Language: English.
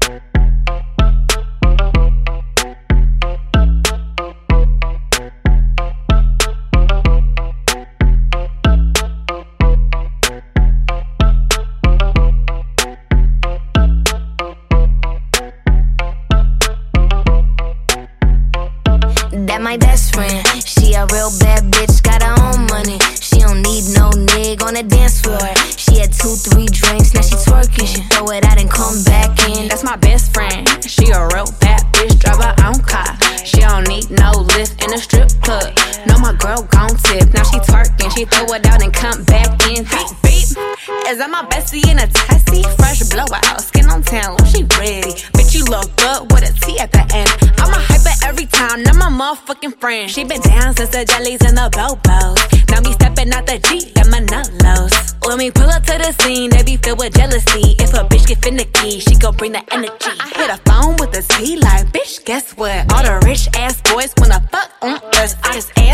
That my best friend, she a real bad bitch, got her own money. She don't need no nigga on the dance floor. She had 2-3 drinks, now she twerking. She throw it out and come back in. That's my best friend, she a real bad bitch, drive her own car. She don't need no lift in a strip club. No, my girl gon' tip, now she twerking. She throw it out and come back in. Beep, beep. Is that my bestie in a tessie? Fresh blowout, skin on town, she ready. Bitch, you look good with a T at the end. I'm a hyper every time, now my motherfucking friend. She been down since the jellies and the bobos. Now me stepping out the Jeep, got my nut lows. When we pull up to the scene, they be filled with jealousy. If a bitch get finicky, she gon' bring the energy. I hit a phone with a T like, bitch, guess what? All the rich ass boys wanna fuck on us. I just